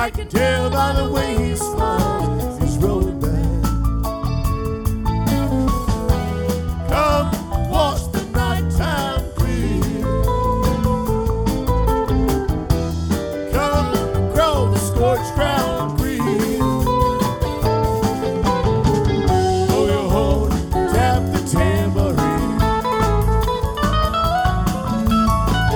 I can tell by the way he smiles, he's rolling back. Come watch the nighttime clear. Come grow the scorched grass.